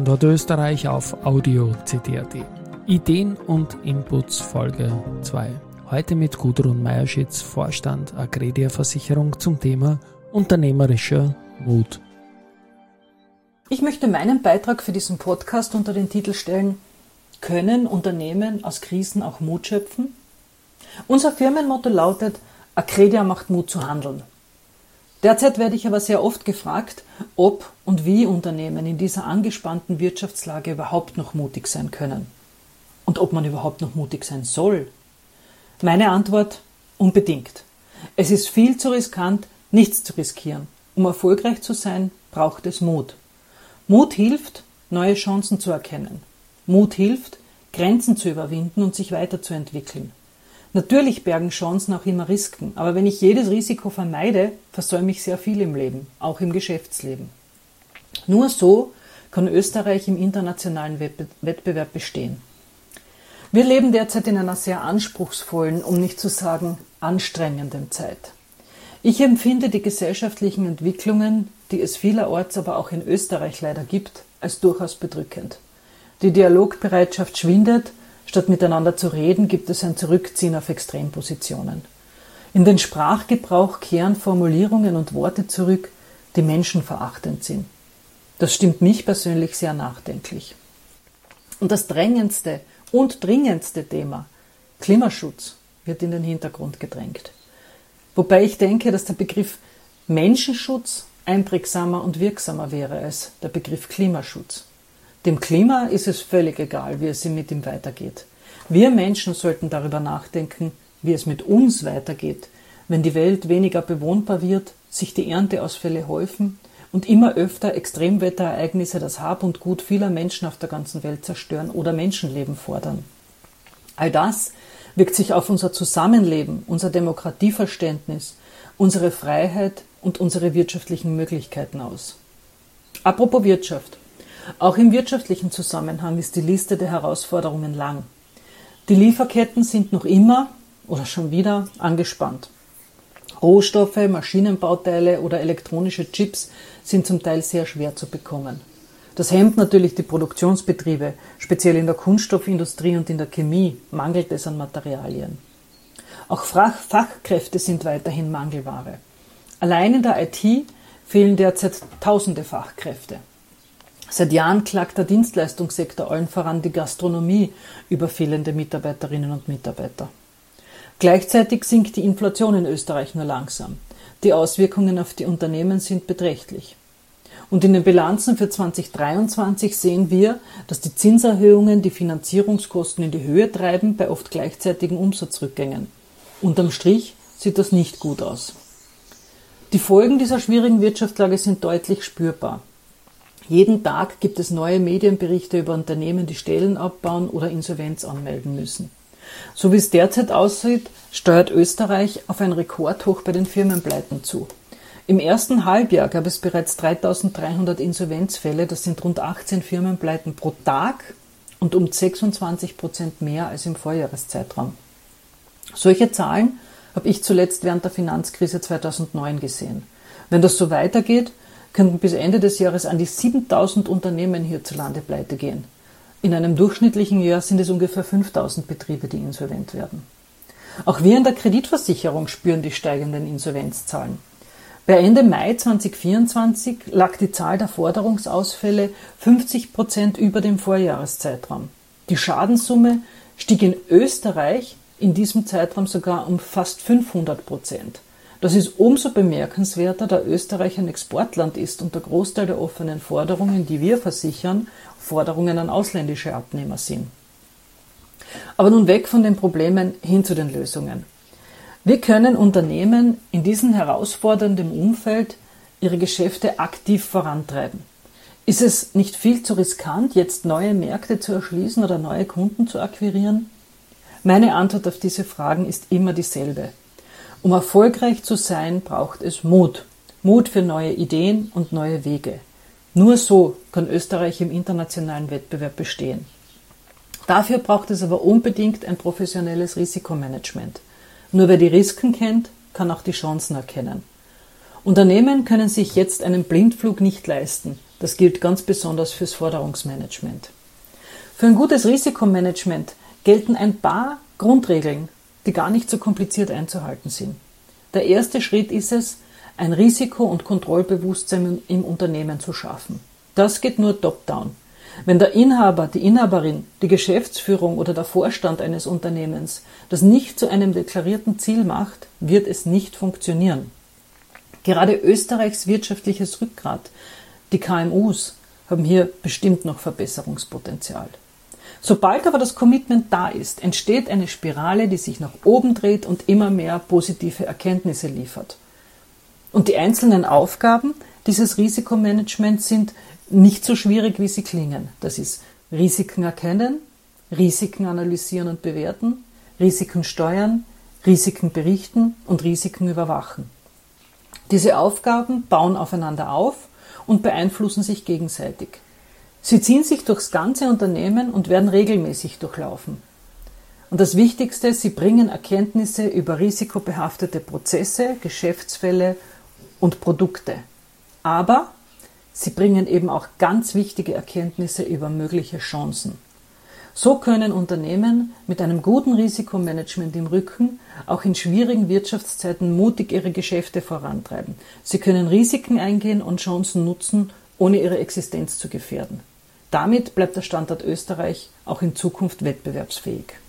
Standort Österreich auf Audio CD.at. Ideen und Inputs Folge 2. Heute mit Gudrun Meierschitz, Vorstand Agredia Versicherung zum Thema unternehmerischer Mut. Ich möchte meinen Beitrag für diesen Podcast unter den Titel stellen: Können Unternehmen aus Krisen auch Mut schöpfen? Unser Firmenmotto lautet: Agredia macht Mut zu handeln. Derzeit werde ich aber sehr oft gefragt, ob und wie Unternehmen in dieser angespannten Wirtschaftslage überhaupt noch mutig sein können. Und ob man überhaupt noch mutig sein soll. Meine Antwort: unbedingt. Es ist viel zu riskant, nichts zu riskieren. Um erfolgreich zu sein, braucht es Mut. Mut hilft, neue Chancen zu erkennen. Mut hilft, Grenzen zu überwinden und sich weiterzuentwickeln. Natürlich bergen Chancen auch immer Risiken, aber wenn ich jedes Risiko vermeide, versäume ich sehr viel im Leben, auch im Geschäftsleben. Nur so kann Österreich im internationalen Wettbewerb bestehen. Wir leben derzeit in einer sehr anspruchsvollen, um nicht zu sagen anstrengenden Zeit. Ich empfinde die gesellschaftlichen Entwicklungen, die es vielerorts aber auch in Österreich leider gibt, als durchaus bedrückend. Die Dialogbereitschaft schwindet. Statt miteinander zu reden, gibt es ein Zurückziehen auf Extrempositionen. In den Sprachgebrauch kehren Formulierungen und Worte zurück, die menschenverachtend sind. Das stimmt mich persönlich sehr nachdenklich. Und das drängendste und dringendste Thema, Klimaschutz, wird in den Hintergrund gedrängt. Wobei ich denke, dass der Begriff Menschenschutz einprägsamer und wirksamer wäre als der Begriff Klimaschutz. Dem Klima ist es völlig egal, wie es mit ihm weitergeht. Wir Menschen sollten darüber nachdenken, wie es mit uns weitergeht, wenn die Welt weniger bewohnbar wird, sich die Ernteausfälle häufen und immer öfter Extremwetterereignisse das Hab und Gut vieler Menschen auf der ganzen Welt zerstören oder Menschenleben fordern. All das wirkt sich auf unser Zusammenleben, unser Demokratieverständnis, unsere Freiheit und unsere wirtschaftlichen Möglichkeiten aus. Apropos Wirtschaft. Auch im wirtschaftlichen Zusammenhang ist die Liste der Herausforderungen lang. Die Lieferketten sind noch immer oder schon wieder angespannt. Rohstoffe, Maschinenbauteile oder elektronische Chips sind zum Teil sehr schwer zu bekommen. Das hemmt natürlich die Produktionsbetriebe, speziell in der Kunststoffindustrie und in der Chemie mangelt es an Materialien. Auch Fachkräfte sind weiterhin Mangelware. Allein in der IT fehlen derzeit tausende Fachkräfte. Seit Jahren klagt der Dienstleistungssektor, allen voran die Gastronomie, über fehlende Mitarbeiterinnen und Mitarbeiter. Gleichzeitig sinkt die Inflation in Österreich nur langsam. Die Auswirkungen auf die Unternehmen sind beträchtlich. Und in den Bilanzen für 2023 sehen wir, dass die Zinserhöhungen die Finanzierungskosten in die Höhe treiben bei oft gleichzeitigen Umsatzrückgängen. Unterm Strich sieht das nicht gut aus. Die Folgen dieser schwierigen Wirtschaftslage sind deutlich spürbar. Jeden Tag gibt es neue Medienberichte über Unternehmen, die Stellen abbauen oder Insolvenz anmelden müssen. So wie es derzeit aussieht, steuert Österreich auf ein Rekordhoch bei den Firmenpleiten zu. Im ersten Halbjahr gab es bereits 3.300 Insolvenzfälle, das sind rund 18 Firmenpleiten pro Tag und um 26% mehr als im Vorjahreszeitraum. Solche Zahlen habe ich zuletzt während der Finanzkrise 2009 gesehen. Wenn das so weitergeht, könnten bis Ende des Jahres an die 7.000 Unternehmen hierzulande pleite gehen. In einem durchschnittlichen Jahr sind es ungefähr 5.000 Betriebe, die insolvent werden. Auch wir in der Kreditversicherung spüren die steigenden Insolvenzzahlen. Bei Ende Mai 2024 lag die Zahl der Forderungsausfälle 50% über dem Vorjahreszeitraum. Die Schadenssumme stieg in Österreich in diesem Zeitraum sogar um fast 500%. Das ist umso bemerkenswerter, da Österreich ein Exportland ist und der Großteil der offenen Forderungen, die wir versichern, Forderungen an ausländische Abnehmer sind. Aber nun weg von den Problemen hin zu den Lösungen. Wie können Unternehmen in diesem herausfordernden Umfeld ihre Geschäfte aktiv vorantreiben? Ist es nicht viel zu riskant, jetzt neue Märkte zu erschließen oder neue Kunden zu akquirieren? Meine Antwort auf diese Fragen ist immer dieselbe. Um erfolgreich zu sein, braucht es Mut. Mut für neue Ideen und neue Wege. Nur so kann Österreich im internationalen Wettbewerb bestehen. Dafür braucht es aber unbedingt ein professionelles Risikomanagement. Nur wer die Risiken kennt, kann auch die Chancen erkennen. Unternehmen können sich jetzt einen Blindflug nicht leisten. Das gilt ganz besonders fürs Forderungsmanagement. Für ein gutes Risikomanagement gelten ein paar Grundregeln, die gar nicht so kompliziert einzuhalten sind. Der erste Schritt ist es, ein Risiko- und Kontrollbewusstsein im Unternehmen zu schaffen. Das geht nur top-down. Wenn der Inhaber, die Inhaberin, die Geschäftsführung oder der Vorstand eines Unternehmens das nicht zu einem deklarierten Ziel macht, wird es nicht funktionieren. Gerade Österreichs wirtschaftliches Rückgrat, die KMUs, haben hier bestimmt noch Verbesserungspotenzial. Sobald aber das Commitment da ist, entsteht eine Spirale, die sich nach oben dreht und immer mehr positive Erkenntnisse liefert. Und die einzelnen Aufgaben dieses Risikomanagements sind nicht so schwierig, wie sie klingen. Das ist Risiken erkennen, Risiken analysieren und bewerten, Risiken steuern, Risiken berichten und Risiken überwachen. Diese Aufgaben bauen aufeinander auf und beeinflussen sich gegenseitig. Sie ziehen sich durchs ganze Unternehmen und werden regelmäßig durchlaufen. Und das Wichtigste, sie bringen Erkenntnisse über risikobehaftete Prozesse, Geschäftsfälle und Produkte. Aber sie bringen eben auch ganz wichtige Erkenntnisse über mögliche Chancen. So können Unternehmen mit einem guten Risikomanagement im Rücken auch in schwierigen Wirtschaftszeiten mutig ihre Geschäfte vorantreiben. Sie können Risiken eingehen und Chancen nutzen, ohne ihre Existenz zu gefährden. Damit bleibt der Standort Österreich auch in Zukunft wettbewerbsfähig.